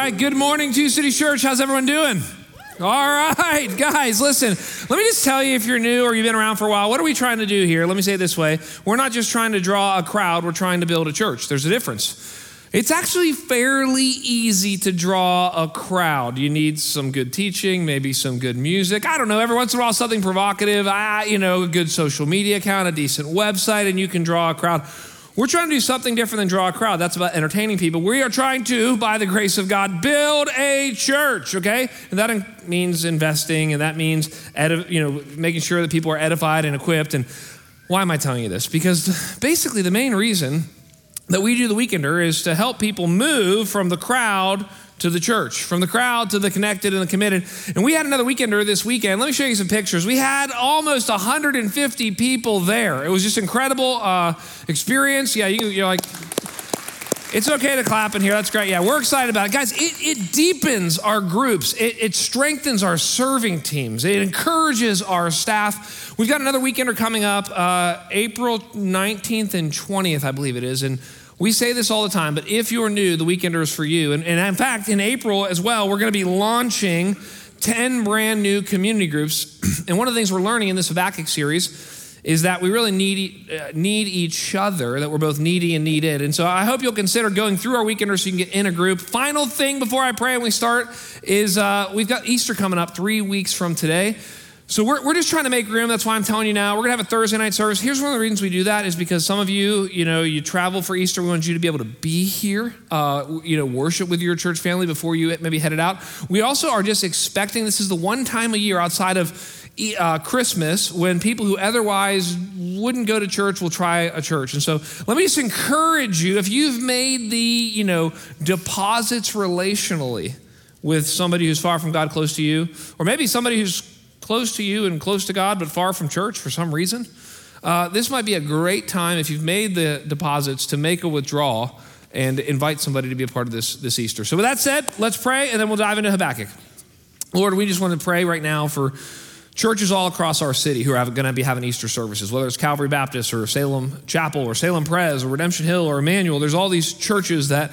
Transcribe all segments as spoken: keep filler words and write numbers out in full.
right, good morning, Two City Church. How's everyone doing? All right, guys, listen, let me just tell you, if you're new or you've been around for a while, what are we trying to do here? Let me say it this way. We're not just trying to draw a crowd, we're trying to build a church. There's a difference. It's actually fairly easy to draw a crowd. You need some good teaching, maybe some good music. I don't know, every once in a while something provocative, I, you know, a good social media account, a decent website, and you can draw a crowd. We're trying to do something different than draw a crowd. That's about entertaining people. We are trying to, by the grace of God, build a church, okay? And that in- means investing, and that means edi- you know, making sure that people are edified and equipped. And why am I telling you this? Because basically the main reason that we do the Weekender is to help people move from the crowd to the church, from the crowd to the connected and the committed. And we had another Weekender this weekend. Let me show you some pictures. We had almost one hundred fifty people there. It was just incredible uh, experience. Yeah, you, you're like, it's okay to clap in here. That's great. Yeah, we're excited about it. Guys, it, it deepens our groups. It, it strengthens our serving teams. It encourages our staff. We've got another Weekender coming up, uh, April nineteenth and twentieth, I believe it is. And we say this all the time, but if you're new, the Weekender is for you. And, and in fact, in April as well, we're going to be launching ten brand new community groups. And one of the things we're learning in this Habakkuk series is that we really need, uh, need each other, that we're both needy and needed. And so I hope you'll consider going through our Weekender so you can get in a group. Final thing before I pray and we start is uh, we've got Easter coming up three weeks from today. So we're we're just trying to make room. That's why I'm telling you now. We're going to have a Thursday night service. Here's one of the reasons we do that is because some of you, you know, you travel for Easter. We want you to be able to be here, uh, you know, worship with your church family before you maybe headed out. We also are just expecting, this is the one time a year outside of uh, Christmas when people who otherwise wouldn't go to church will try a church. And so let me just encourage you, if you've made the, you know, deposits relationally with somebody who's far from God, close to you, or maybe somebody who's close to you and close to God, but far from church for some reason, uh, this might be a great time, if you've made the deposits, to make a withdrawal and invite somebody to be a part of this, this Easter. So with that said, let's pray, and then we'll dive into Habakkuk. Lord, we just want to pray right now for churches all across our city who are going to be having Easter services, whether it's Calvary Baptist or Salem Chapel or Salem Pres or Redemption Hill or Emmanuel. There's all these churches that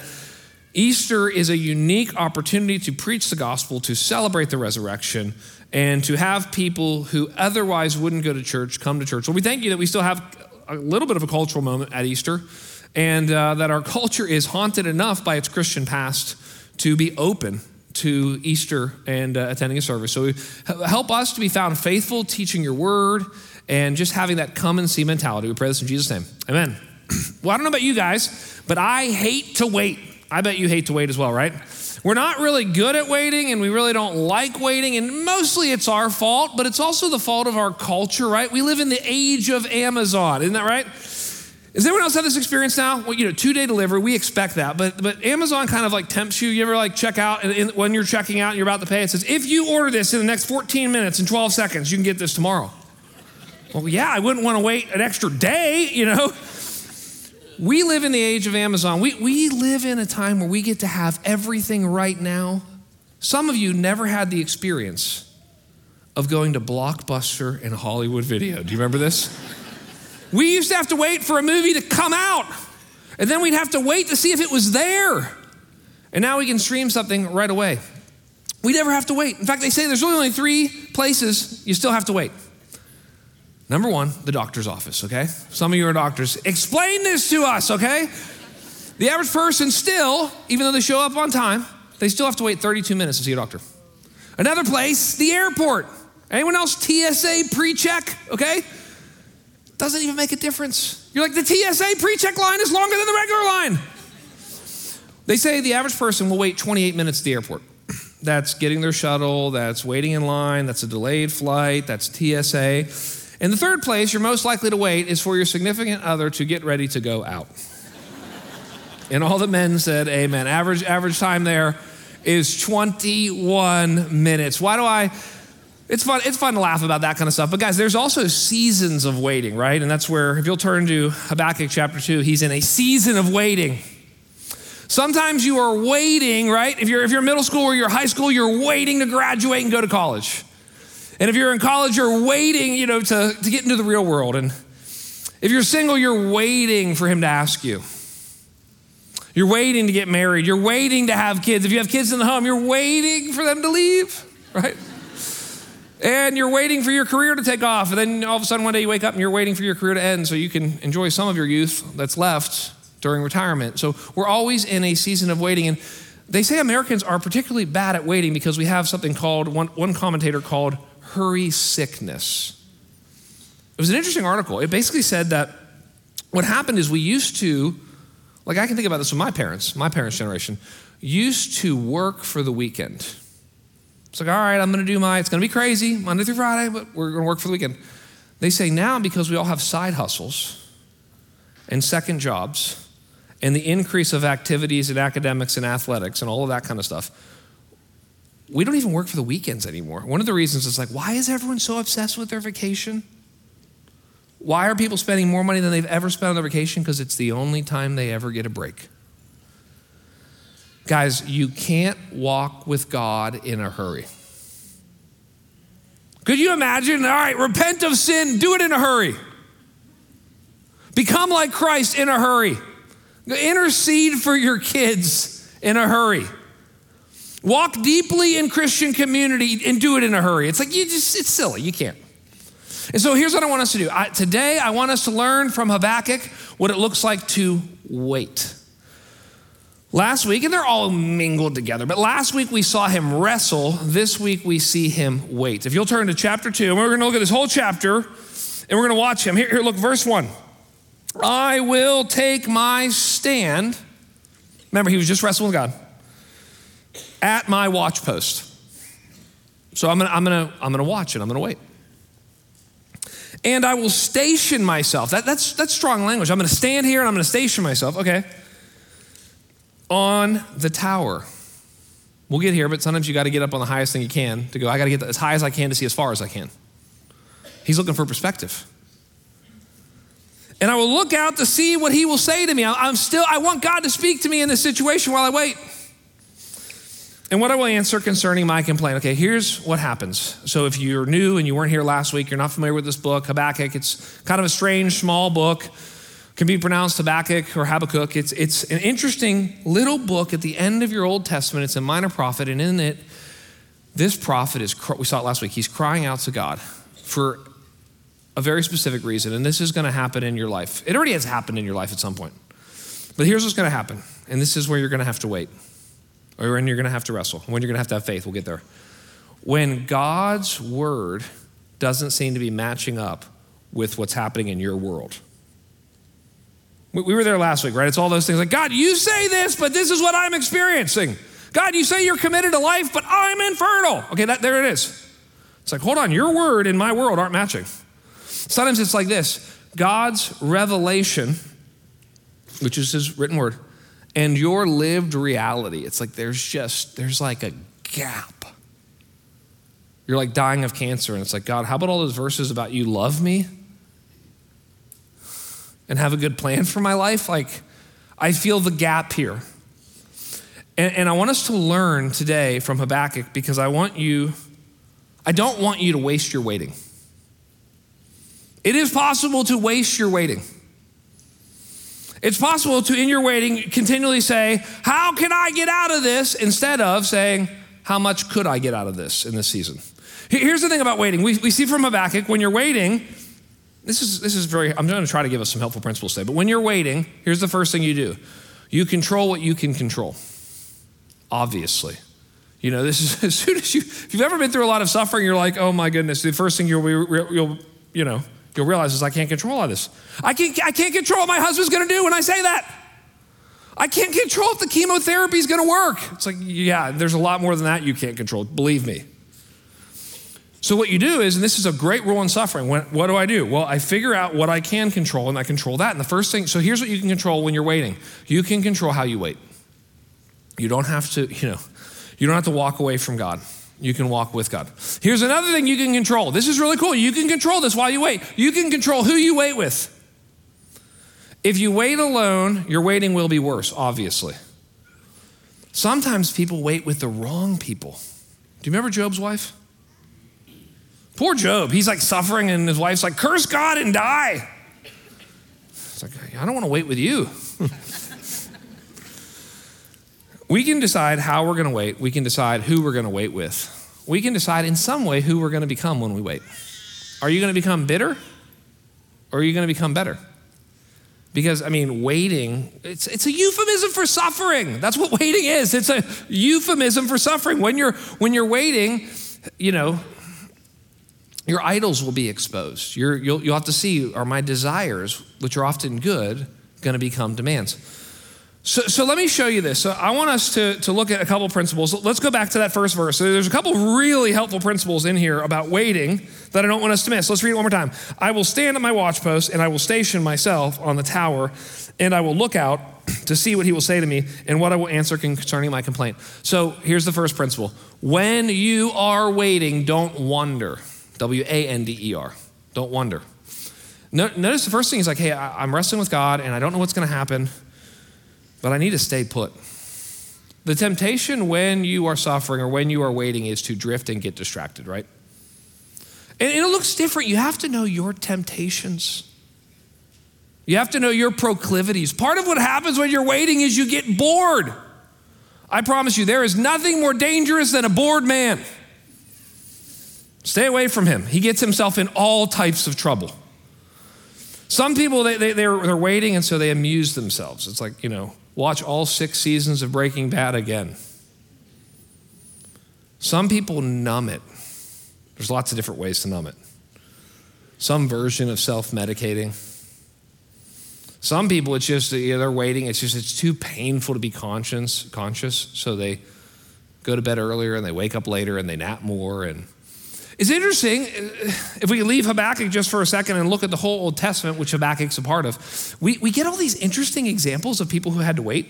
Easter is a unique opportunity to preach the gospel, to celebrate the resurrection, and to have people who otherwise wouldn't go to church come to church. So we thank you that we still have a little bit of a cultural moment at Easter, and uh, that our culture is haunted enough by its Christian past to be open to Easter and uh, attending a service. So help us to be found faithful, teaching your word, and just having that come and see mentality. We pray this in Jesus' name. Amen. Well, I don't know about you guys, but I hate to wait. I bet you hate to wait as well, right? We're not really good at waiting, and we really don't like waiting, and mostly it's our fault, but it's also the fault of our culture, right? We live in the age of Amazon, isn't that right? Does anyone else have this experience now? Well, you know, two-day delivery, we expect that, but but Amazon kind of like tempts you. You ever like check out, and, and when you're checking out and you're about to pay, it says, if you order this in the next fourteen minutes and twelve seconds, you can get this tomorrow. Well, yeah, I wouldn't want to wait an extra day, you know? We live in the age of Amazon. We we live in a time where we get to have everything right now. Some of you never had the experience of going to Blockbuster and Hollywood Video. Do you remember this? We used to have to wait for a movie to come out, and then we'd have to wait to see if it was there. And now we can stream something right away. We never have to wait. In fact, they say there's really only three places you still have to wait. Number one, the doctor's office, okay? Some of you are doctors. Explain this to us, okay? The average person still, even though they show up on time, they still have to wait thirty-two minutes to see a doctor. Another place, the airport. Anyone else T S A pre-check, okay? Doesn't even make a difference. You're like, the T S A pre-check line is longer than the regular line. They say the average person will wait twenty-eight minutes at the airport. That's getting their shuttle, that's waiting in line, that's a delayed flight, that's T S A. And the third place you're most likely to wait is for your significant other to get ready to go out. And all the men said amen. Average average time there is twenty-one minutes. Why do I, it's fun, it's fun to laugh about that kind of stuff. But guys, there's also seasons of waiting, right? And that's where, if you'll turn to Habakkuk chapter two, he's in a season of waiting. Sometimes you are waiting, right? If you're if you're middle school or you're high school, you're waiting to graduate and go to college. And if you're in college, you're waiting, you know, to, to get into the real world. And if you're single, you're waiting for him to ask you. You're waiting to get married. You're waiting to have kids. If you have kids in the home, you're waiting for them to leave, right? And you're waiting for your career to take off. And then all of a sudden one day you wake up and you're waiting for your career to end so you can enjoy some of your youth that's left during retirement. So we're always in a season of waiting. And they say Americans are particularly bad at waiting because we have something called, one, one commentator called hurry sickness. It was an interesting article. It basically said that what happened is we used to, like I can think about this with my parents, my parents' generation, used to work for the weekend. It's like, all right, I'm going to do my, it's going to be crazy, Monday through Friday, but we're going to work for the weekend. They say now, because we all have side hustles and second jobs and the increase of activities in academics and athletics and all of that kind of stuff, we don't even work for the weekends anymore. One of the reasons is like, why is everyone so obsessed with their vacation? Why are people spending more money than they've ever spent on their vacation? Because it's the only time they ever get a break. Guys, you can't walk with God in a hurry. Could you imagine? All right, repent of sin, do it in a hurry. Become like Christ in a hurry. Intercede for your kids in a hurry. Walk deeply in Christian community and do it in a hurry. It's like, you just, it's silly, you can't. And so here's what I want us to do. I, today, I want us to learn from Habakkuk what it looks like to wait. Last week, and they're all mingled together, but last week we saw him wrestle. This week we see him wait. If you'll turn to chapter two, and we're going to look at this whole chapter, and we're going to watch him. Here, here, look, verse one. I will take my stand. Remember, he was just wrestling with God. At my watch post. So I'm going to I'm going to I'm going to watch it. I'm going to wait. And I will station myself. That, that's, that's strong language. I'm going to stand here and I'm going to station myself. Okay. On the tower. We'll get here, but sometimes you got to get up on the highest thing you can to go, I got to get as high as I can to see as far as I can. He's looking for perspective. And I will look out to see what he will say to me. I'm still, I want God to speak to me in this situation while I wait. And what I will answer concerning my complaint. Okay, here's what happens. So if you're new and you weren't here last week, you're not familiar with this book, Habakkuk, it's kind of a strange, small book. Can be pronounced Habakkuk or Habakkuk. It's, it's an interesting little book at the end of your Old Testament. It's a minor prophet, and in it, this prophet is, we saw it last week, he's crying out to God for a very specific reason, and this is going to happen in your life. It already has happened in your life at some point. But here's what's going to happen, and this is where you're going to have to wait, or when you're going to have to wrestle, when you're going to have to have faith. We'll get there. When God's word doesn't seem to be matching up with what's happening in your world. We were there last week, right? It's all those things like, God, you say this, but this is what I'm experiencing. God, you say you're committed to life, but I'm infertile. Okay, that, there it is. It's like, hold on, your word and my world aren't matching. Sometimes it's like this. God's revelation, which is his written word, and your lived reality. It's like there's just, there's like a gap. You're like dying of cancer, and it's like, God, how about all those verses about you love me? And have a good plan for my life? Like, I feel the gap here. And, and I want us to learn today from Habakkuk because I want you, I don't want you to waste your waiting. It is possible to waste your waiting. It's possible to, in your waiting, continually say, how can I get out of this? Instead of saying, how much could I get out of this in this season? Here's the thing about waiting. We, we see from Habakkuk, when you're waiting, This is this is very, I'm going to try to give us some helpful principles today, but when you're waiting, here's the first thing you do. You control what you can control, obviously. You know, this is, as soon as you, if you've ever been through a lot of suffering, you're like, oh my goodness, the first thing you'll, you'll you know, you'll realize is I can't control all this. I can't, I can't control what my husband's going to do when I say that. I can't control if the chemotherapy is going to work. It's like, yeah, there's a lot more than that you can't control, believe me. So what you do is, and this is a great rule in suffering, when, what do I do? Well, I figure out what I can control and I control that. And the first thing, so here's what you can control when you're waiting. You can control how you wait. You don't have to, you know, you don't have to walk away from God. You can walk with God. Here's another thing you can control. This is really cool. You can control this while you wait. You can control who you wait with. If you wait alone, your waiting will be worse, obviously. Sometimes people wait with the wrong people. Do you remember Job's wife? Poor Job, he's like suffering and his wife's like, curse God and die. It's like, I don't want to wait with you. We can decide how we're going to wait. We can decide who we're going to wait with. We can decide in some way who we're going to become when we wait. Are you going to become bitter or are you going to become better? Because, I mean, waiting, it's, it's a euphemism for suffering. That's what waiting is. It's a euphemism for suffering. When you're, when you're waiting, you know, your idols will be exposed. You're, you'll, you'll have to see, are my desires, which are often good, going to become demands? So, so let me show you this. So I want us to, to look at a couple principles. Let's go back to that first verse. So there's a couple really helpful principles in here about waiting that I don't want us to miss. Let's read it one more time. I will stand at my watchpost and I will station myself on the tower and I will look out to see what he will say to me and what I will answer concerning my complaint. So here's the first principle. When you are waiting, don't wonder. W A N D E R. Don't wonder. Notice the first thing is like, hey, I'm wrestling with God and I don't know what's going to happen, but I need to stay put. The temptation when you are suffering or when you are waiting is to drift and get distracted, right? And it looks different. You have to know your temptations. You have to know your proclivities. Part of what happens when you're waiting is you get bored. I promise you, there is nothing more dangerous than a bored man. Stay away from him. He gets himself in all types of trouble. Some people, they, they, they're, they're waiting, and so they amuse themselves. It's like, you know, watch all six seasons of Breaking Bad again. Some people numb it. There's lots of different ways to numb it. Some version of self-medicating. Some people, it's just, you know, they're waiting. It's just, it's too painful to be conscious, conscious, so they go to bed earlier, and they wake up later, and they nap more, and it's interesting, if we leave Habakkuk just for a second and look at the whole Old Testament, which Habakkuk's a part of, we, we get all these interesting examples of people who had to wait.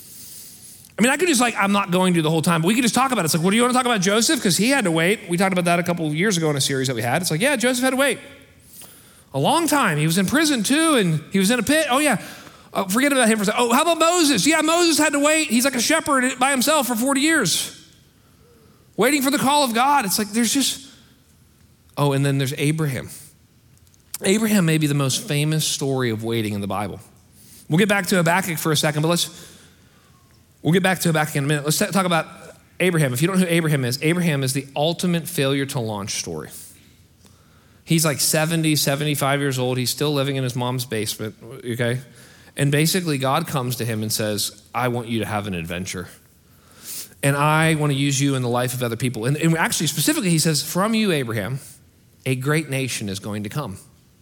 I mean, I could just like, I'm not going to the whole time, but we could just talk about it. It's like, well, do you want to talk about Joseph? Because he had to wait. We talked about that a couple of years ago in a series that we had. It's like, yeah, Joseph had to wait a long time. He was in prison too, and he was in a pit. Oh yeah, oh, forget about him for a second. Oh, how about Moses? Yeah, Moses had to wait. He's like a shepherd by himself for forty years, waiting for the call of God. It's like, there's just, oh, and then there's Abraham. Abraham may be the most famous story of waiting in the Bible. We'll get back to Habakkuk for a second, but let's, we'll get back to Habakkuk in a minute. Let's talk about Abraham. If you don't know who Abraham is, Abraham is the ultimate failure to launch story. He's like seventy, seventy-five years old. He's still living in his mom's basement, okay? And basically God comes to him and says, I want you to have an adventure. And I want to use you in the life of other people. And, and actually, specifically, he says, from you, Abraham, a great nation is going to come.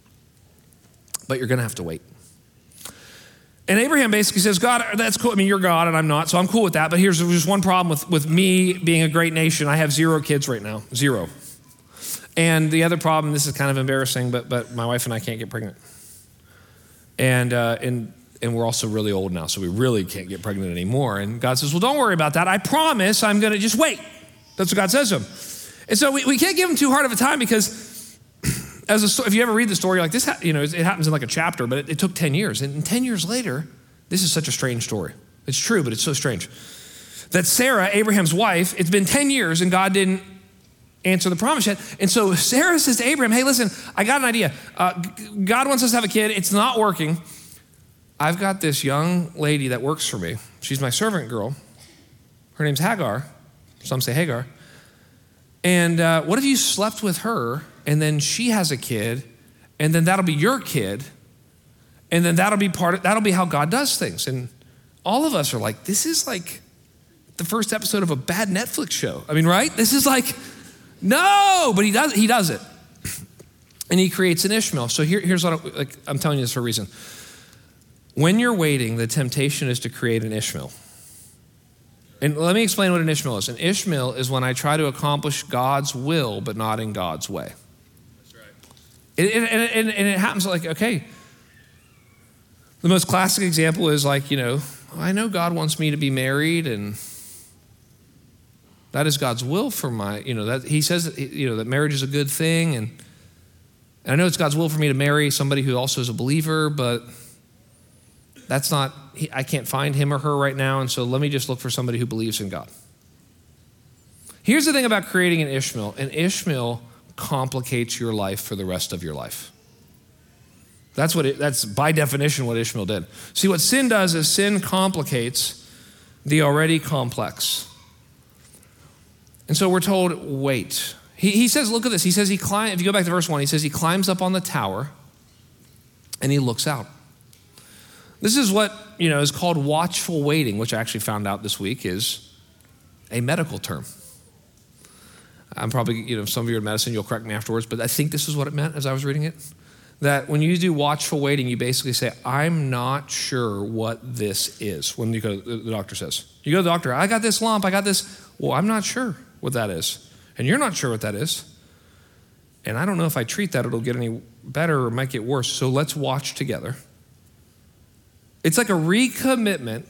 But you're going to have to wait. And Abraham basically says, God, that's cool. I mean, you're God and I'm not, so I'm cool with that. But here's just one problem with, with me being a great nation. I have zero kids right now, zero. And the other problem, this is kind of embarrassing, but but my wife and I can't get pregnant. And uh, and and we're also really old now, so we really can't get pregnant anymore. And God says, well, don't worry about that. I promise I'm going to just wait. That's what God says to him. And so we, we can't give him too hard of a time because as a, if you ever read the story, like this, you know, it happens in like a chapter, but it, it took ten years. And ten years later, this is such a strange story. It's true, but it's so strange. That Sarah, Abraham's wife, it's been ten years and God didn't answer the promise yet. And so Sarah says to Abraham, hey, listen, I got an idea. Uh, God wants us to have a kid. It's not working. I've got this young lady that works for me. She's my servant girl. Her name's Hagar. Some say Hagar. And uh, what if you slept with her and then she has a kid and then that'll be your kid and then that'll be part of, that'll be how God does things. And all of us are like, this is like the first episode of a bad Netflix show. I mean, right? This is like, no, but he does, he does it. And he creates an Ishmael. So here, here's what I, like, I'm telling you this for a reason. When you're waiting, the temptation is to create an Ishmael. And let me explain what an Ishmael is. An Ishmael is when I try to accomplish God's will, but not in God's way. That's right. And, and, and, and it happens like, okay, the most classic example is like, you know, I know God wants me to be married and that is God's will for my, you know, that he says that, you know, that marriage is a good thing. And, and I know it's God's will for me to marry somebody who also is a believer, but that's not, I can't find him or her right now. And so let me just look for somebody who believes in God. Here's the thing about creating an Ishmael. An Ishmael complicates your life for the rest of your life. That's what it, that's by definition what Ishmael did. See, what sin does is sin complicates the already complex. And so we're told, wait. He, he says, look at this. He says he climbs, if you go back to verse one, he says he climbs up on the tower and he looks out. This is what, you know, is called watchful waiting, which I actually found out this week is a medical term. I'm probably, you know, some of you are in medicine, you'll correct me afterwards, but I think this is what it meant as I was reading it. That when you do watchful waiting, you basically say, I'm not sure what this is. When you go, the doctor says, you go to the doctor, I got this lump, I got this. Well, I'm not sure what that is. And you're not sure what that is. And I don't know if I treat that, it'll get any better or it might get worse. So let's watch together. It's like a recommitment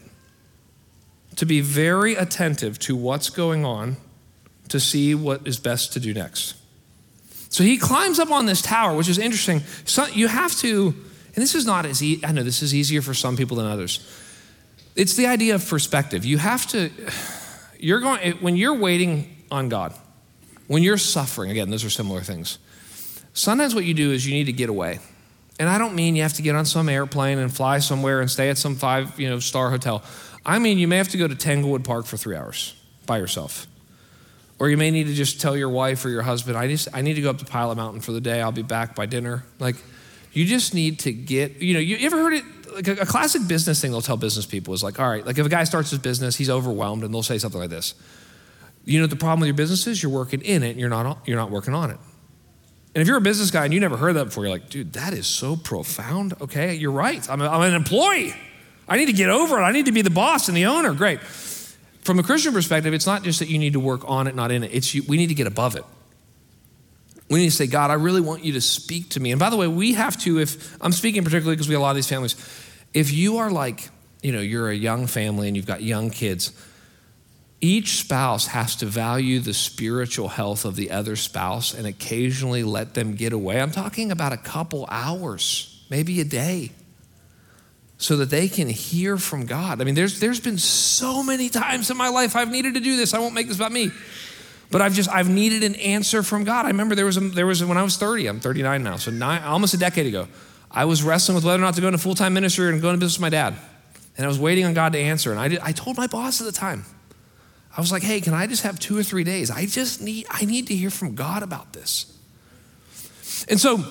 to be very attentive to what's going on to see what is best to do next. So he climbs up on this tower, which is interesting. So you have to, and this is not as easy, I know this is easier for some people than others. It's the idea of perspective. You have to, you're going, when you're waiting on God, when you're suffering, again, those are similar things. Sometimes what you do is you need to get away. And I don't mean you have to get on some airplane and fly somewhere and stay at some five, you know, star hotel. I mean, you may have to go to Tanglewood Park for three hours by yourself. Or you may need to just tell your wife or your husband, I just I need to go up to Pilot Mountain for the day. I'll be back by dinner. Like, you just need to get, you know, you ever heard it, like a, a classic business thing they'll tell business people is like, all right, like if a guy starts his business, he's overwhelmed and they'll say something like this. You know what the problem with your business is? You're working in it and you're not, you're not working on it. And if you're a business guy and you never heard that before, you're like, dude, that is so profound. Okay, you're right. I'm, a, I'm an employee. I need to get over it. I need to be the boss and the owner. Great. From a Christian perspective, it's not just that you need to work on it, not in it. It's you, we need to get above it. We need to say, God, I really want you to speak to me. And by the way, we have to, if I'm speaking particularly because we have a lot of these families, if you are like, you know, you're a young family and you've got young kids, each spouse has to value the spiritual health of the other spouse and occasionally let them get away. I'm talking about a couple hours, maybe a day, so that they can hear from God. I mean, there's there's been so many times in my life I've needed to do this. I won't make this about me. But I've just, I've needed an answer from God. I remember there was, a, there was a, when I was thirty, I'm thirty-nine now, so nine, almost a decade ago, I was wrestling with whether or not to go into full-time ministry and go into business with my dad. And I was waiting on God to answer. And I did, I told my boss at the time, I was like, hey, can I just have two or three days? I just need, I need to hear from God about this. And so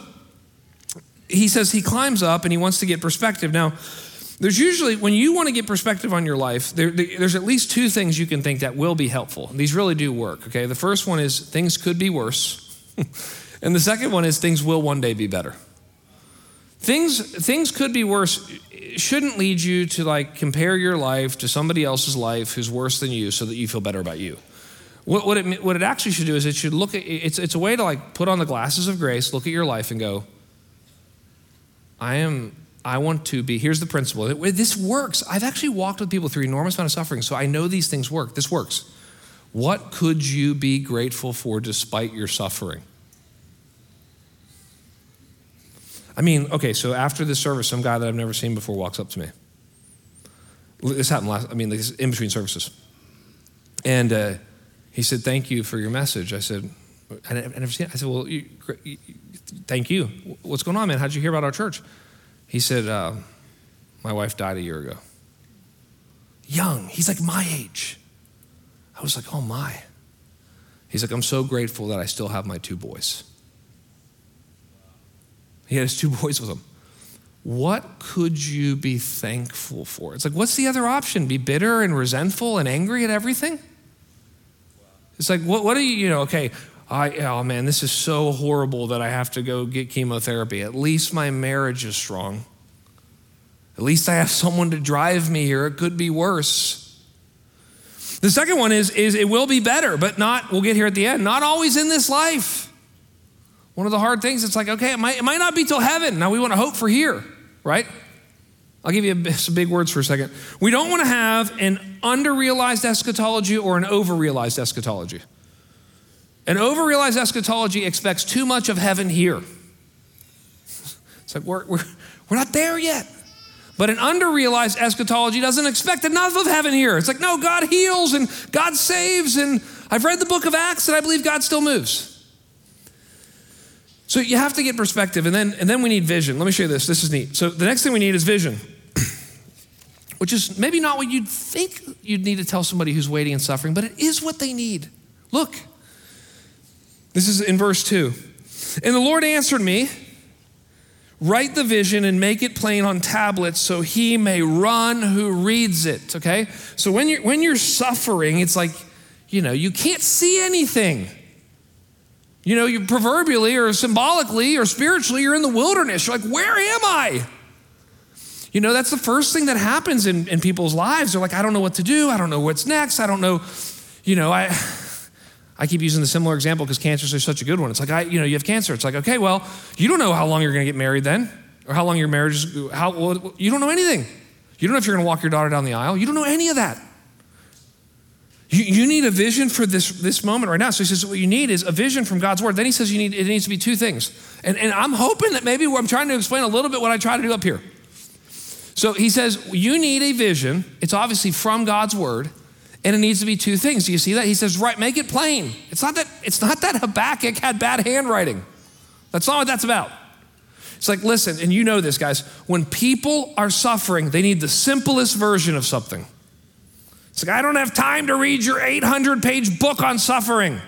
he says he climbs up and he wants to get perspective. Now, there's usually, when you want to get perspective on your life, there, there's at least two things you can think that will be helpful. These really do work, okay? The first one is things could be worse. And the second one is things will one day be better. Things, things could be worse. It shouldn't lead you to like compare your life to somebody else's life who's worse than you so that you feel better about you. What, what, it, what it actually should do is it should look at, it's, it's a way to like put on the glasses of grace, look at your life and go, I am, I want to be, here's the principle. It, this works. I've actually walked with people through enormous amount of suffering, so I know these things work. This works. What could you be grateful for despite your suffering? I mean, okay, so after this service, some guy that I've never seen before walks up to me. This happened last, I mean, this in between services. And uh, he said, thank you for your message. I said, I never seen it. I said, well, you, you, thank you. What's going on, man? How'd you hear about our church? He said, uh, my wife died a year ago. Young, he's like my age. I was like, oh my. He's like, I'm so grateful that I still have my two boys. He had his two boys with him. What could you be thankful for? It's like, what's the other option? Be bitter and resentful and angry at everything? It's like, what, what are you, you know, okay, I, oh man, this is so horrible that I have to go get chemotherapy. At least my marriage is strong. At least I have someone to drive me here. It could be worse. The second one is, is it will be better, but not, we'll get here at the end, not always in this life. One of the hard things, it's like, okay, it might, it might not be till heaven. Now we want to hope for here, right? I'll give you a, some big words for a second. We don't want to have an under-realized eschatology or an over-realized eschatology. An over-realized eschatology expects too much of heaven here. It's like, we're, we're, we're not there yet. But an under-realized eschatology doesn't expect enough of heaven here. It's like, no, God heals and God saves, and I've read the book of Acts and I believe God still moves. So you have to get perspective, and then and then we need vision. Let me show you this. This is neat. So the next thing we need is vision. which is maybe not what you'd think you'd need to tell somebody who's waiting and suffering, but it is what they need. Look, this is in verse two. And the Lord answered me, write the vision and make it plain on tablets so he may run who reads it, okay? So when you're, when you're suffering, it's like, you know, you can't see anything. You know, you proverbially or symbolically or spiritually, you're in the wilderness. You're like, where am I? You know, that's the first thing that happens in, in people's lives. They're like, I don't know what to do. I don't know what's next. I don't know, you know, I I keep using the similar example because cancer is such a good one. It's like, I, you know, you have cancer. It's like, okay, well, you don't know how long you're going to get married then, or how long your marriage is, how, well, you don't know anything. You don't know if you're going to walk your daughter down the aisle. You don't know any of that. You, you need a vision for this, this moment right now. So he says, what you need is a vision from God's word. Then he says you need, it needs to be two things. And, and I'm hoping that maybe I'm trying to explain a little bit what I try to do up here. So he says, you need a vision. It's obviously from God's word, and it needs to be two things. Do you see that? He says, right, make it plain. It's not that, it's not that Habakkuk had bad handwriting. That's not what that's about. It's like, listen, and you know this, guys, when people are suffering, they need the simplest version of something. It's like, I don't have time to read your eight hundred page book on suffering.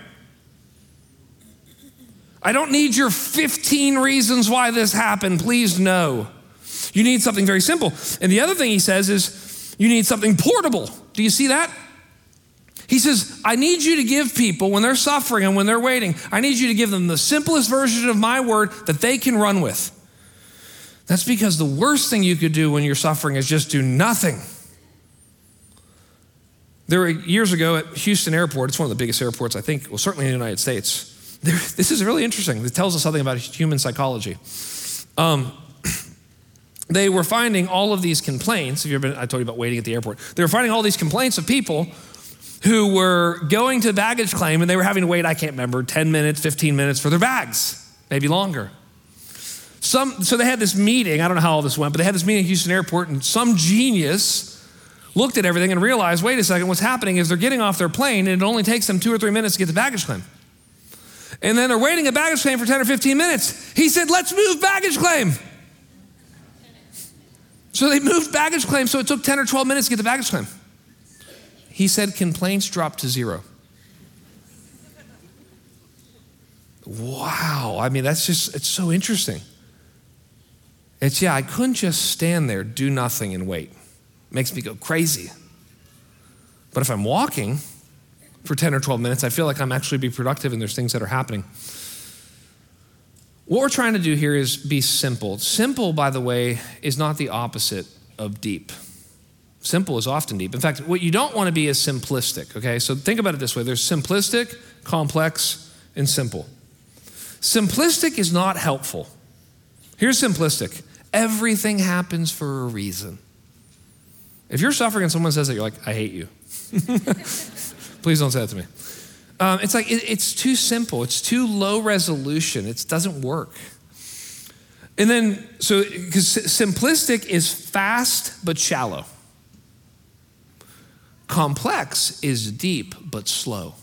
I don't need your fifteen reasons why this happened. Please, no. You need something very simple. And the other thing he says is you need something portable. Do you see that? He says, I need you to give people, when they're suffering and when they're waiting, I need you to give them the simplest version of my word that they can run with. That's because the worst thing you could do when you're suffering is just do nothing. There were years ago at Houston Airport, it's one of the biggest airports, I think, well, certainly in the United States. There, this is really interesting. It tells us something about human psychology. Um, they were finding all of these complaints. Have you ever been, I told you about waiting at the airport. They were finding all these complaints of people who were going to baggage claim and they were having to wait, I can't remember, ten minutes, fifteen minutes for their bags, maybe longer. Some, so they had this meeting, I don't know how all this went, but they had this meeting at Houston Airport, and some genius looked at everything and realized, wait a second, what's happening is they're getting off their plane and it only takes them two or three minutes to get to baggage claim. And then they're waiting at baggage claim for ten or fifteen minutes. He said, let's move baggage claim. So they moved baggage claim, so it took ten or twelve minutes to get to baggage claim. He said complaints dropped to zero. Wow, I mean, that's just, it's so interesting. It's, yeah, I couldn't just stand there, do nothing, and wait. Makes me go crazy. But if I'm walking for ten or twelve minutes, I feel like I'm actually be productive and there's things that are happening. What we're trying to do here is be simple. Simple, by the way, is not the opposite of deep. Simple is often deep. In fact, what you don't want to be is simplistic, okay? So think about it this way. There's simplistic, complex, and simple. Simplistic is not helpful. Here's simplistic. Everything happens for a reason. If you're suffering and someone says that, you're like, I hate you. Please don't say that to me. Um, it's like, it, it's too simple. It's too low resolution. It doesn't work. And then, so, because simplistic is fast but shallow. Complex is deep but slow.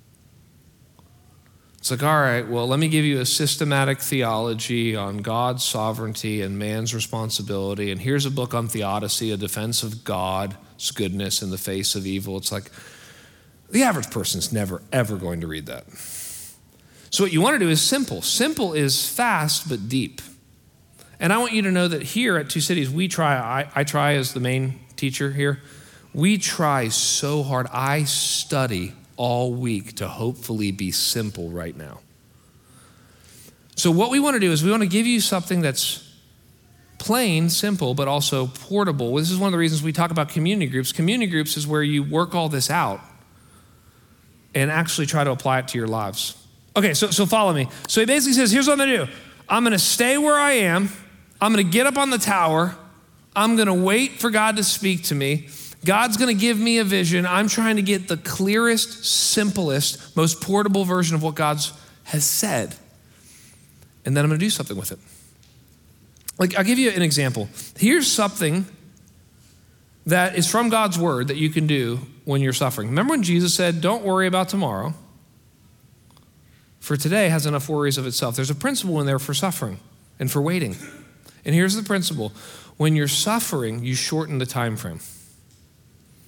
It's like, all right, well, let me give you a systematic theology on God's sovereignty and man's responsibility. And here's a book on theodicy, a defense of God's goodness in the face of evil. It's like, the average person's never, ever going to read that. So what you want to do is simple. Simple is fast but deep. And I want you to know that here at Two Cities, we try, I, I try as the main teacher here, we try so hard. I study all week to hopefully be simple right now. So what we want to do is we want to give you something that's plain, simple, but also portable. This is one of the reasons we talk about community groups. Community groups is where you work all this out and actually try to apply it to your lives. Okay, so, so follow me. So he basically says, here's what I'm gonna do. I'm gonna stay where I am. I'm gonna get up on the tower. I'm gonna wait for God to speak to me. God's gonna give me a vision. I'm trying to get the clearest, simplest, most portable version of what God has said. And then I'm gonna do something with it. Like, I'll give you an example. Here's something that is from God's word that you can do when you're suffering. Remember when Jesus said, don't worry about tomorrow, for today has enough worries of itself. There's a principle in there for suffering and for waiting. And here's the principle. When you're suffering, you shorten the time frame.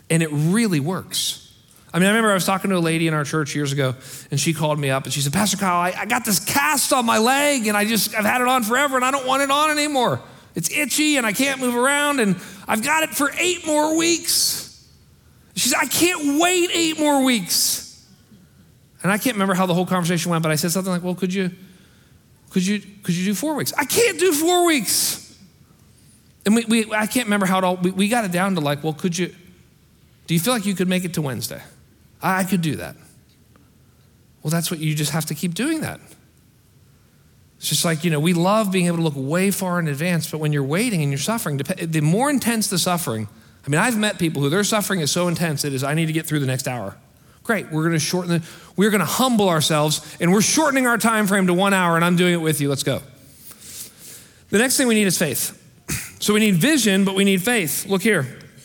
And it really works. I mean, I remember I was talking to a lady in our church years ago, and she called me up and she said, Pastor Kyle, I, I got this cast on my leg and I just, I've had it on forever and I don't want it on anymore. It's itchy and I can't move around and I've got it for eight more weeks. She said, I can't wait eight more weeks. And I can't remember how the whole conversation went, but I said something like, well, could you, could you, could you do four weeks? I can't do four weeks. And we, we I can't remember how it all, we, we got it down to like, well, could you, do you feel like you could make it to Wednesday? I, I could do that. Well, that's what you just have to keep doing that. It's just like, you know, we love being able to look way far in advance, but when you're waiting and you're suffering, the more intense the suffering, I mean, I've met people who their suffering is so intense, it is, I need to get through the next hour. Great, we're gonna shorten the, we're gonna humble ourselves, and we're shortening our time frame to one hour, and I'm doing it with you, let's go. The next thing we need is faith. So we need vision, but we need faith. Look here.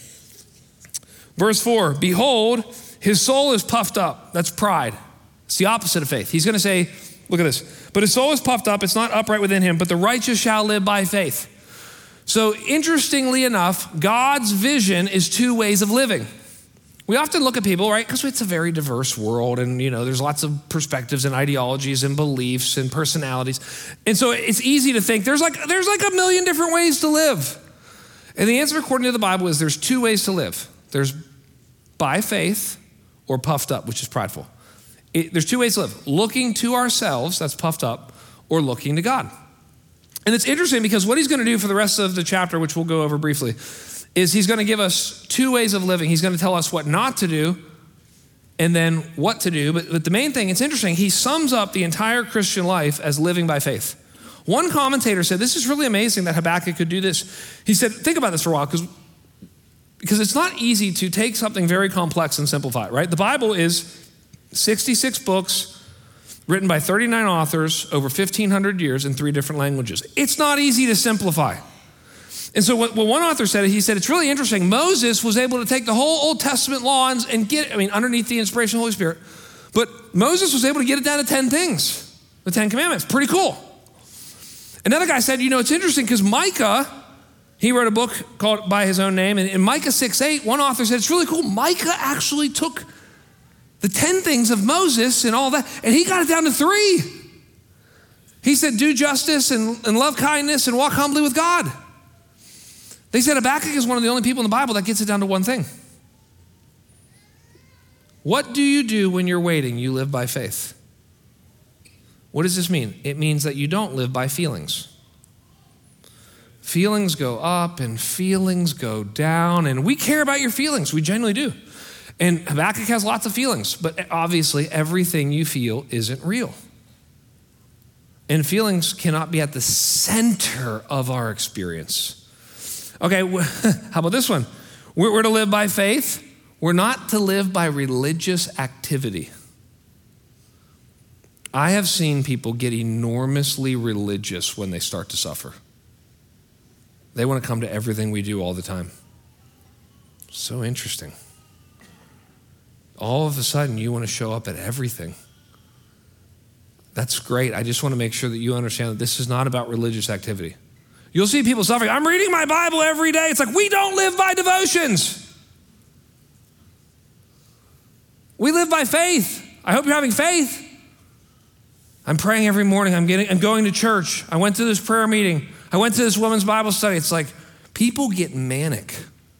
Verse four, behold, his soul is puffed up. That's pride. It's the opposite of faith. He's gonna say, look at this. But his soul is puffed up, it's not upright within him, but the righteous shall live by faith. So interestingly enough, God's vision is two ways of living. We often look at people, right, because it's a very diverse world and, you know, there's lots of perspectives and ideologies and beliefs and personalities. And so it's easy to think there's like, there's like a million different ways to live. And the answer according to the Bible is there's two ways to live. There's by faith or puffed up, which is prideful. It, there's two ways to live. Looking to ourselves, that's puffed up, or looking to God. And it's interesting because what he's going to do for the rest of the chapter, which we'll go over briefly, is he's going to give us two ways of living. He's going to tell us what not to do and then what to do. But, but the main thing, it's interesting, he sums up the entire Christian life as living by faith. One commentator said, this is really amazing that Habakkuk could do this. He said, think about this for a while, because because it's not easy to take something very complex and simplify it, right? The Bible is sixty-six books, written by thirty-nine authors over fifteen hundred years in three different languages. It's not easy to simplify. And so what, what one author said, he said, it's really interesting. Moses was able to take the whole Old Testament law and, and get, I mean, underneath the inspiration of the Holy Spirit, but Moses was able to get it down to ten things, the Ten Commandments. Pretty cool. Another guy said, you know, it's interesting because Micah, he wrote a book called by his own name, and in Micah six eight, one author said, it's really cool. Micah actually took the ten things of Moses and all that, and he got it down to three. He said, do justice and, and love kindness and walk humbly with God. They said Habakkuk is one of the only people in the Bible that gets it down to one thing. What do you do when you're waiting? You live by faith. What does this mean? It means that you don't live by feelings. Feelings go up and feelings go down, and we care about your feelings. We genuinely do. And Habakkuk has lots of feelings, but obviously everything you feel isn't real. And feelings cannot be at the center of our experience. Okay, how about this one? We're, we're to live by faith. We're not to live by religious activity. I have seen people get enormously religious when they start to suffer. They want to come to everything we do all the time. So interesting. All of a sudden, you want to show up at everything. That's great. I just want to make sure that you understand that this is not about religious activity. You'll see people suffering. I'm reading my Bible every day. It's like, we don't live by devotions. We live by faith. I hope you're having faith. I'm praying every morning. I'm getting, I'm going to church. I went to this prayer meeting. I went to this women's Bible study. It's like people get manic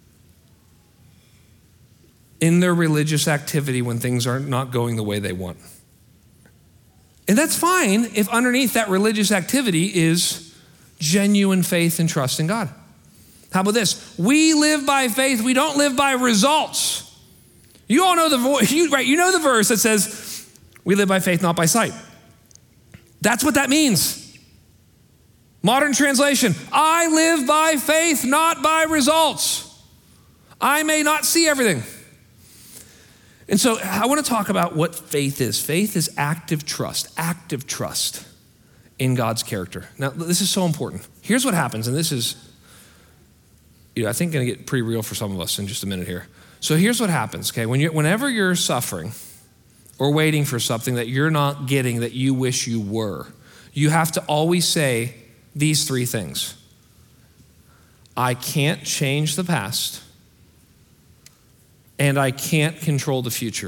in their religious activity when things are not going the way they want. And that's fine if underneath that religious activity is genuine faith and trust in God. How about this? We live by faith. We don't live by results. You all know the voice, you, right? You know the verse that says, we live by faith, not by sight. That's what that means. Modern translation, I live by faith, not by results. I may not see everything. And so I want to talk about what faith is. Faith is active trust, active trust in God's character. Now, this is so important. Here's what happens, and this is, you know, I think going to get pretty real for some of us in just a minute here. So here's what happens, okay? When you're, whenever you're suffering or waiting for something that you're not getting that you wish you were, you have to always say these three things. I can't change the past. and I can't control the future.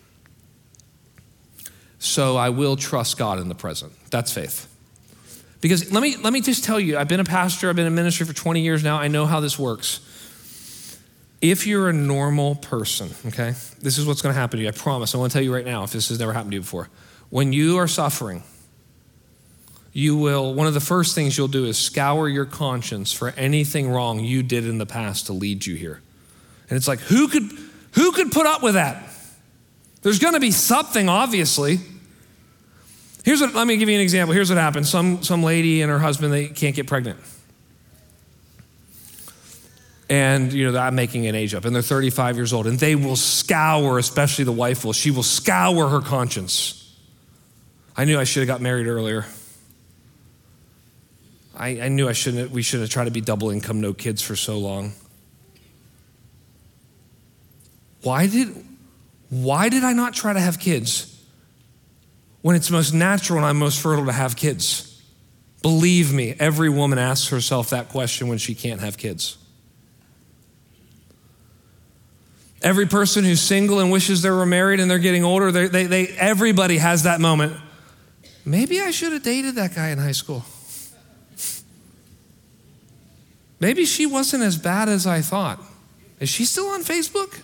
So I will trust God in the present. That's faith. Because let me, let me just tell you, I've been a pastor, I've been in ministry for twenty years now, I know how this works. If you're a normal person, okay, this is what's gonna happen to you, I promise. I wanna tell you right now, if this has never happened to you before. When you are suffering, you will, one of the first things you'll do is scour your conscience for anything wrong you did in the past to lead you here. And it's like, who could, who could put up with that? There's gonna be something, obviously. Here's what, let me give you an example. Here's what happened. Some, some lady and her husband, they can't get pregnant. And, you know, I'm making an age up, and they're thirty-five years old, and they will scour, especially the wife will, she will scour her conscience. I knew I should have got married earlier. I, I knew I shouldn't, we shouldn't have tried to be double income, no kids for so long. Why did, why did I not try to have kids when it's most natural and I'm most fertile to have kids? Believe me, every woman asks herself that question when she can't have kids. Every person who's single and wishes they were married and they're getting older, they, they, they, everybody has that moment. Maybe I should have dated that guy in high school. Maybe she wasn't as bad as I thought. Is she still on Facebook?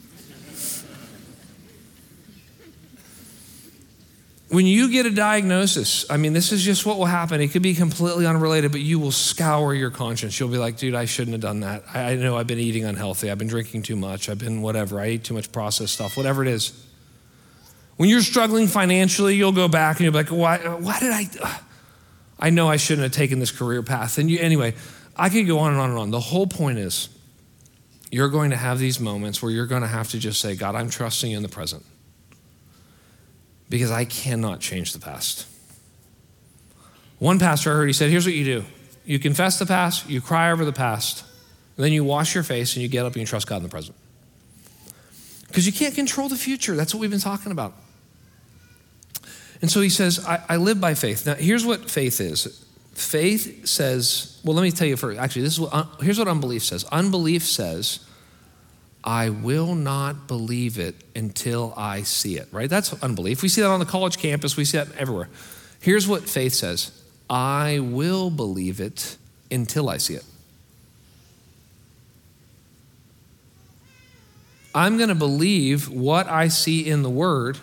When you get a diagnosis, I mean, this is just what will happen. It could be completely unrelated, but you will scour your conscience. You'll be like, dude, I shouldn't have done that. I, I know I've been eating unhealthy. I've been drinking too much. I've been whatever. I ate too much processed stuff, whatever it is. When you're struggling financially, you'll go back and you'll be like, why, why did I, uh, I know I shouldn't have taken this career path. And you, anyway, I could go on and on and on. The whole point is you're going to have these moments where you're going to have to just say, God, I'm trusting you in the present. Because I cannot change the past. One pastor I heard, he said, here's what you do. You confess the past, you cry over the past, and then you wash your face and you get up and you trust God in the present. Because you can't control the future. That's what we've been talking about. And so he says, I, I live by faith. Now, here's what faith is. Faith says, well, let me tell you first. Actually, this is what, uh, here's what unbelief says. Unbelief says, I will not believe it until I see it, right? That's unbelief. We see that on the college campus. We see that everywhere. Here's what faith says. I will believe it until I see it. I'm going to believe what I see in the Word,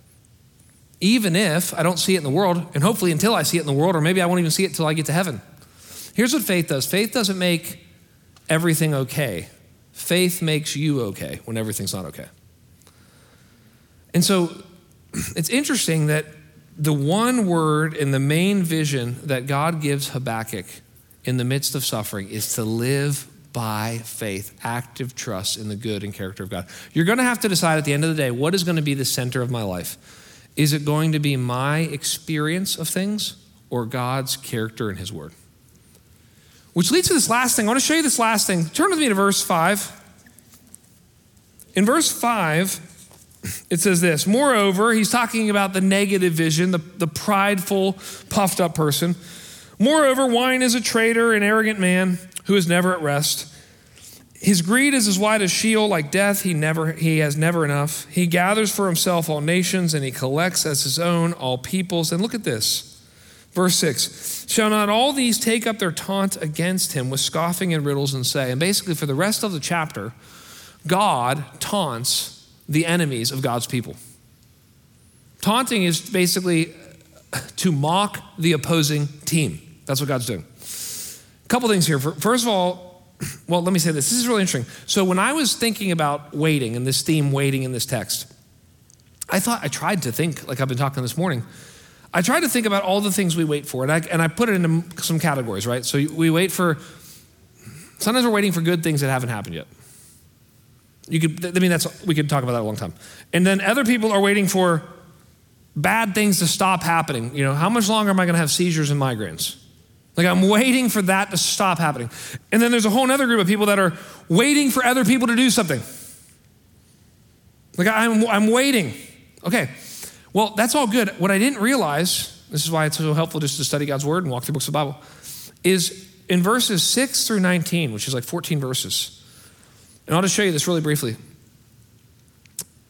even if I don't see it in the world, and hopefully until I see it in the world, or maybe I won't even see it until I get to heaven. Here's what faith does. Faith doesn't make everything okay. Faith makes you okay when everything's not okay. And so it's interesting that the one word and the main vision that God gives Habakkuk in the midst of suffering is to live by faith, active trust in the good and character of God. You're going to have to decide at the end of the day, what is going to be the center of my life? Is it going to be my experience of things or God's character and his word? Which leads to this last thing. I want to show you this last thing. Turn with me to verse five. In verse five, it says this. Moreover, he's talking about the negative vision, the, the prideful, puffed up person. Moreover, wine is a traitor, an arrogant man who is never at rest. His greed is as wide as Sheol, like death. He never, he has never enough. He gathers for himself all nations, and he collects as his own all peoples. And look at this. Verse six, shall not all these take up their taunt against him with scoffing and riddles and say, and basically for the rest of the chapter, God taunts the enemies of God's people. Taunting is basically to mock the opposing team. That's what God's doing. A couple things here. First of all, well, let me say this. This is really interesting. So when I was thinking about waiting and this theme, waiting in this text, I thought, I tried to think, like I've been talking this morning, I tried to think about all the things we wait for, and I, and I put it into some categories, right? So we wait for, sometimes we're waiting for good things that haven't happened yet. You could, I mean, that's, we could talk about that a long time. And then other people are waiting for bad things to stop happening. You know, how much longer am I gonna have seizures and migraines? Like I'm waiting for that to stop happening. And then there's a whole other group of people that are waiting for other people to do something. Like I'm, I'm waiting. Okay. Well, that's all good. What I didn't realize, this is why it's so helpful just to study God's word and walk through books of the Bible, is in verses six through nineteen, which is like fourteen verses. And I'll just show you this really briefly.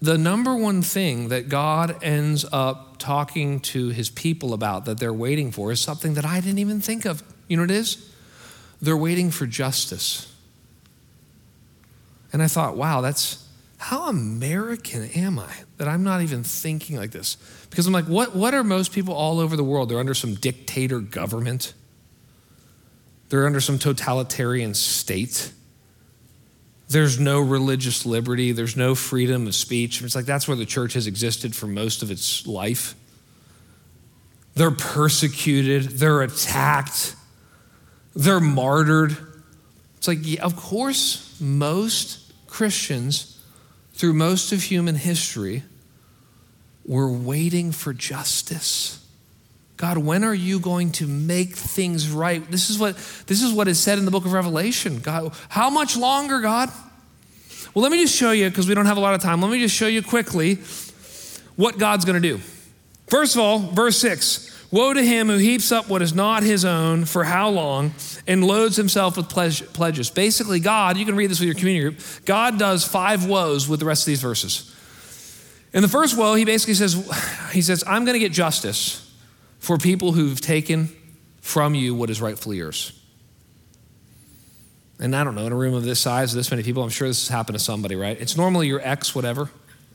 the number one thing that God ends up talking to his people about that they're waiting for is something that I didn't even think of. You know what it is? They're waiting for justice. And I thought, wow, that's, how American am I that I'm not even thinking like this? Because I'm like, what, what are most people all over the world? They're under some dictator government. They're under some totalitarian state. There's no religious liberty. There's no freedom of speech. It's like that's where the church has existed for most of its life. They're persecuted. They're attacked. They're martyred. It's like, yeah, of course, most Christians through most of human history were waiting for justice. God, when are you going to make things right? This is what this is what is said in the book of Revelation. God, how much longer, God? Well, let me just show you, because we don't have a lot of time. Let me just show you quickly what God's going to do. First of all, verse six, woe to him who heaps up what is not his own for how long and loads himself with pledges. Basically, God, you can read this with your community group, God does five woes with the rest of these verses. In the first woe, he basically says, he says, I'm going to get justice for people who've taken from you what is rightfully yours. And I don't know, in a room of this size, this many people, I'm sure this has happened to somebody, right? It's normally your ex whatever.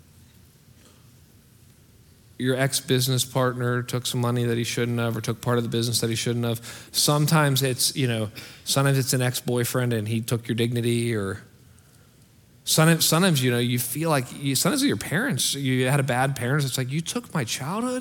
Your ex-business partner took some money that he shouldn't have, or took part of the business that he shouldn't have. Sometimes it's, you know, sometimes it's an ex-boyfriend and he took your dignity, or sometimes, sometimes you know, you feel like, you, sometimes with your parents, you had a bad parents, it's like, you took my childhood?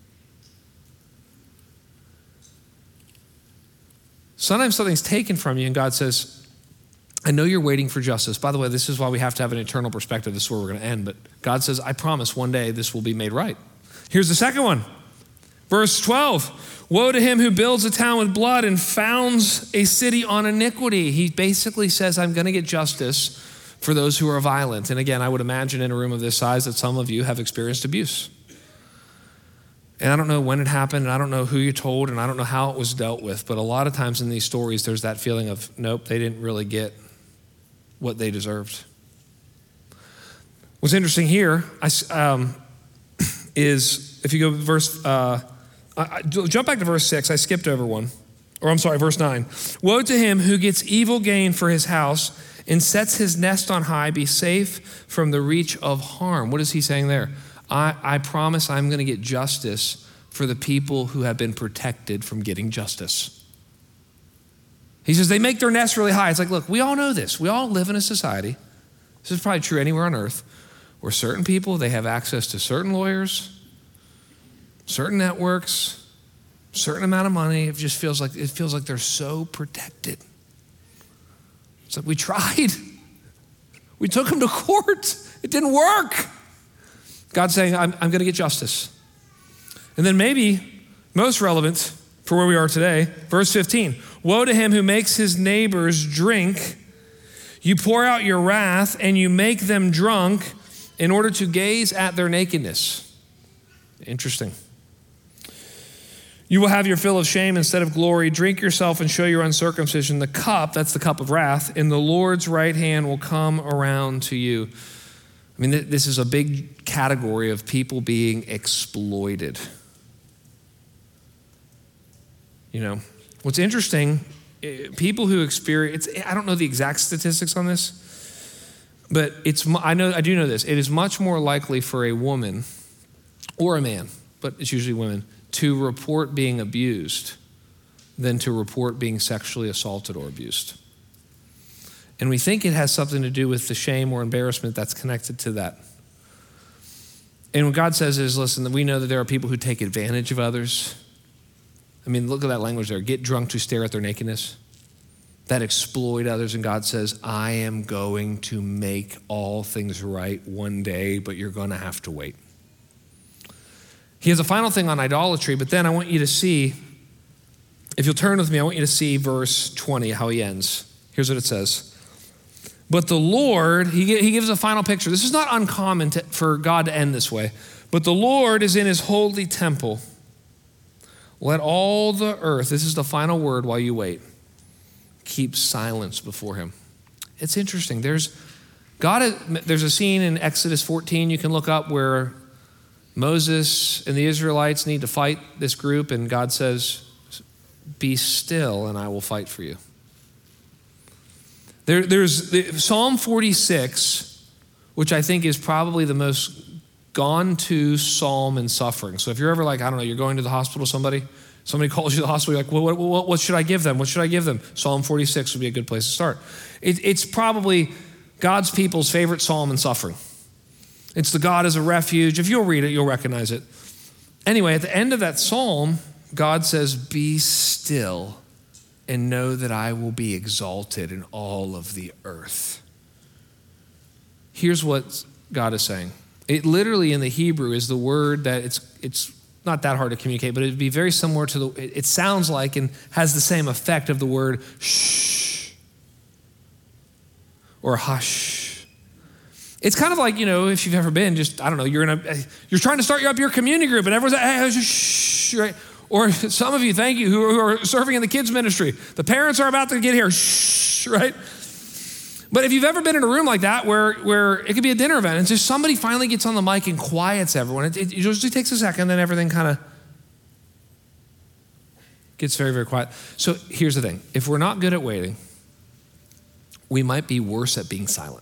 Sometimes something's taken from you and God says, I know you're waiting for justice. By the way, this is why we have to have an eternal perspective. This is where we're going to end. But God says, I promise one day this will be made right. Here's the second one. Verse twelve, woe to him who builds a town with blood and founds a city on iniquity. He basically says, I'm going to get justice for those who are violent. And again, I would imagine in a room of this size that some of you have experienced abuse. And I don't know when it happened, and I don't know who you told, and I don't know how it was dealt with, but a lot of times in these stories, there's that feeling of, nope, they didn't really get what they deserved. What's interesting here I, um, is, if you go to verse, uh, I, I, jump back to verse six, I skipped over one, or I'm sorry, verse nine. Woe to him who gets evil gain for his house and sets his nest on high, be safe from the reach of harm. What is he saying there? I, I promise I'm going to get justice for the people who have been protected from getting justice. He says they make their nest really high. It's like, look, we all know this. We all live in a society. This is probably true anywhere on earth, where certain people, they have access to certain lawyers, certain networks, certain amount of money. It just feels like, it feels like they're so protected. It's like we tried. We took them to court. It didn't work. God's saying, I'm, I'm going to get justice. And then maybe most relevant for where we are today, verse fifteen, woe to him who makes his neighbors drink. You pour out your wrath and you make them drunk in order to gaze at their nakedness. Interesting. You will have your fill of shame instead of glory. Drink yourself and show your uncircumcision. The cup, that's the cup of wrath, in the Lord's right hand will come around to you. I mean, this is a big category of people being exploited. You know, what's interesting, people who experience, I don't know the exact statistics on this, but it's, I know, I do know this. It is much more likely for a woman or a man, but it's usually women, to report being abused than to report being sexually assaulted or abused. And we think it has something to do with the shame or embarrassment that's connected to that. And what God says is, listen, we know that there are people who take advantage of others. I mean, look at that language there. Get drunk to stare at their nakedness. That exploit others. And God says, I am going to make all things right one day, but you're going to have to wait. He has a final thing on idolatry, but then I want you to see, if you'll turn with me, I want you to see verse twenty, how he ends. Here's what it says. But the Lord, he, he gives a final picture. This is not uncommon to, for God to end this way. But the Lord is in his holy temple. Let all the earth, this is the final word while you wait, keep silence before him. It's interesting. There's, God, there's a scene in Exodus fourteen you can look up where Moses and the Israelites need to fight this group, and God says, be still and I will fight for you. There, there's the, Psalm forty-six, which I think is probably the most gone to psalm in suffering. So if you're ever like, I don't know, you're going to the hospital, somebody, somebody calls you to the hospital, you're like, well, what, what, what should I give them? What should I give them? Psalm forty-six would be a good place to start. It, it's probably God's people's favorite psalm in suffering. It's the God as a refuge. If you'll read it, you'll recognize it. Anyway, at the end of that psalm, God says, be still and know that I will be exalted in all of the earth. Here's what God is saying. It literally in the Hebrew is the word that it's it's not that hard to communicate, but it'd be very similar to the, it, it sounds like and has the same effect of the word shh or hush. It's kind of like, you know, if you've ever been just, I don't know, you're in a, you're trying to start up your community group and everyone's like, hey, just shh, right? Or some of you, thank you, who, who are serving in the kids ministry. The parents are about to get here, shh, right? But if you've ever been in a room like that where, where it could be a dinner event and just somebody finally gets on the mic and quiets everyone, it, it usually takes a second, then everything kind of gets very, very quiet. So here's the thing. If we're not good at waiting, we might be worse at being silent.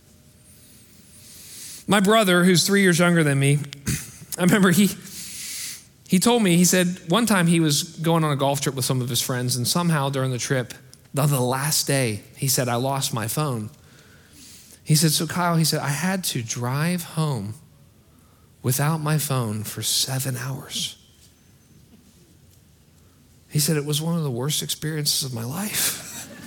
My brother, who's three years younger than me, I remember he he told me, he said one time he was going on a golf trip with some of his friends, and somehow during the trip, the, the last day, he said, I lost my phone. He said, so Kyle, he said, I had to drive home without my phone for seven hours. He said, it was one of the worst experiences of my life.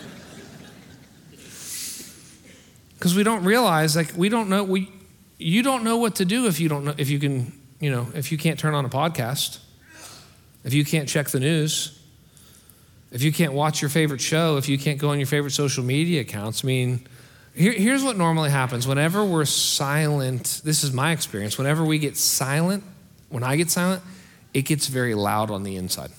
Because we don't realize, like, we don't know, we, you don't know what to do if you don't know, if you can, you know, if you can't turn on a podcast, if you can't check the news, if you can't watch your favorite show, if you can't go on your favorite social media accounts. I mean, here, here's what normally happens. Whenever we're silent, this is my experience, whenever we get silent, when I get silent, it gets very loud on the inside.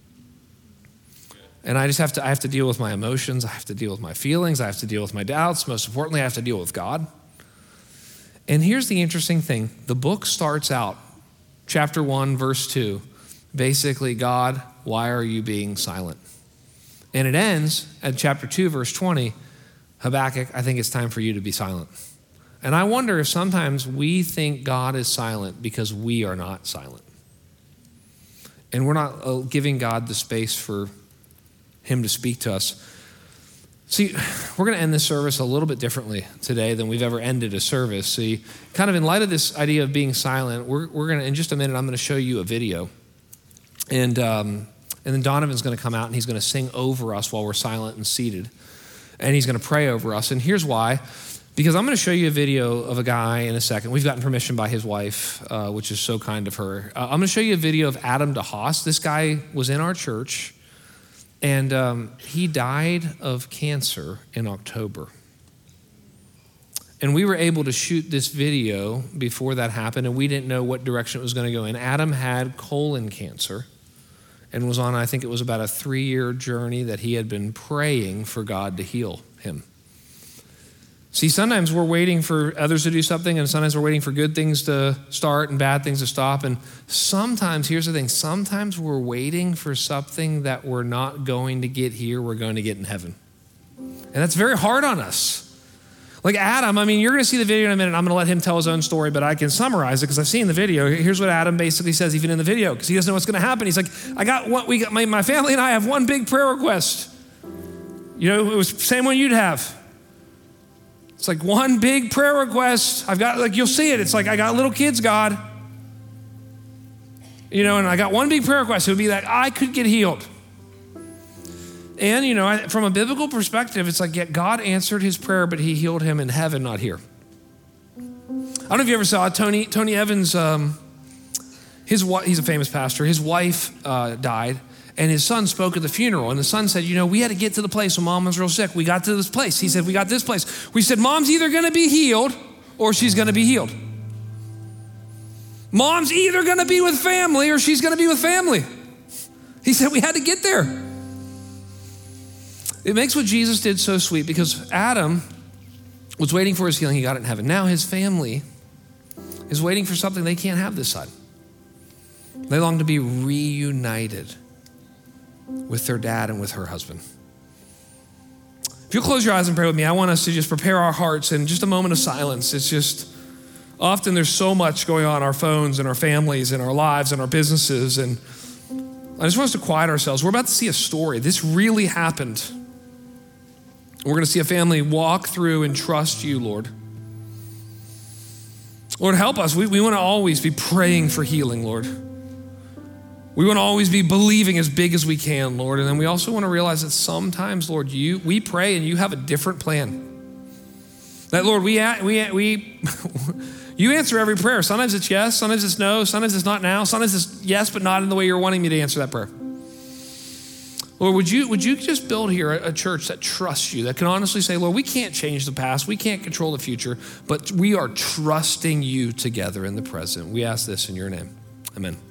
And I just have to, I have to deal with my emotions. I have to deal with my feelings. I have to deal with my doubts. Most importantly, I have to deal with God. And here's the interesting thing. The book starts out, chapter one, verse two, basically, God, why are you being silent? And it ends at chapter two, verse twenty, Habakkuk, I think it's time for you to be silent. And I wonder if sometimes we think God is silent because we are not silent. And we're not giving God the space for him to speak to us. See, we're going to end this service a little bit differently today than we've ever ended a service. See, kind of in light of this idea of being silent, we're, we're going to, in just a minute, I'm going to show you a video. And, um, and then Donovan's going to come out and he's going to sing over us while we're silent and seated. And he's going to pray over us. And here's why. Because I'm going to show you a video of a guy in a second. We've gotten permission by his wife, uh, which is so kind of her. Uh, I'm going to show you a video of Adam DeHaas. This guy was in our church. And um, he died of cancer in October. And we were able to shoot this video before that happened, and we didn't know what direction it was going to go in. Adam had colon cancer and was on, I think it was about a three-year journey that he had been praying for God to heal him. See, sometimes we're waiting for others to do something, and sometimes we're waiting for good things to start and bad things to stop. And sometimes, here's the thing, sometimes we're waiting for something that we're not going to get here, we're going to get in heaven. And that's very hard on us. Like Adam, I mean, you're going to see the video in a minute. I'm going to let him tell his own story, but I can summarize it because I've seen the video. Here's what Adam basically says, even in the video, because he doesn't know what's going to happen. He's like, I got what we got, my, my family and I have one big prayer request. You know, it was the same one you'd have. It's like one big prayer request. I've got, like, you'll see it. It's like, I got little kids, God. You know, and I got one big prayer request. It would be that I could get healed. And, you know, I, from a biblical perspective, it's like, yeah, God answered his prayer, but he healed him in heaven, not here. I don't know if you ever saw Tony, Tony Evans, um, his he's a famous pastor. His wife uh, died. And his son spoke at the funeral. And the son said, you know, we had to get to the place when mom was real sick. We got to this place. He said, we got this place. We said, mom's either going to be healed or she's going to be healed. Mom's either going to be with family or she's going to be with family. He said, we had to get there. It makes what Jesus did so sweet because Adam was waiting for his healing. He got it in heaven. Now his family is waiting for something they can't have this side. They long to be reunited with their dad and with her husband. If you'll close your eyes and pray with me, I want us to just prepare our hearts in just a moment of silence. It's just, often there's so much going on in our phones and our families and our lives and our businesses. And I just want us to quiet ourselves. We're about to see a story. This really happened. We're going to see a family walk through and trust you, Lord. Lord, help us. We, we want to always be praying for healing, Lord. We want to always be believing as big as we can, Lord. And then we also want to realize that sometimes, Lord, you we pray and you have a different plan. That, Lord, we we we you answer every prayer. Sometimes it's yes, sometimes it's no, sometimes it's not now, sometimes it's yes, but not in the way you're wanting me to answer that prayer. Lord, would you would you just build here a, a church that trusts you, that can honestly say, Lord, we can't change the past, we can't control the future, but we are trusting you together in the present. We ask this in your name. Amen.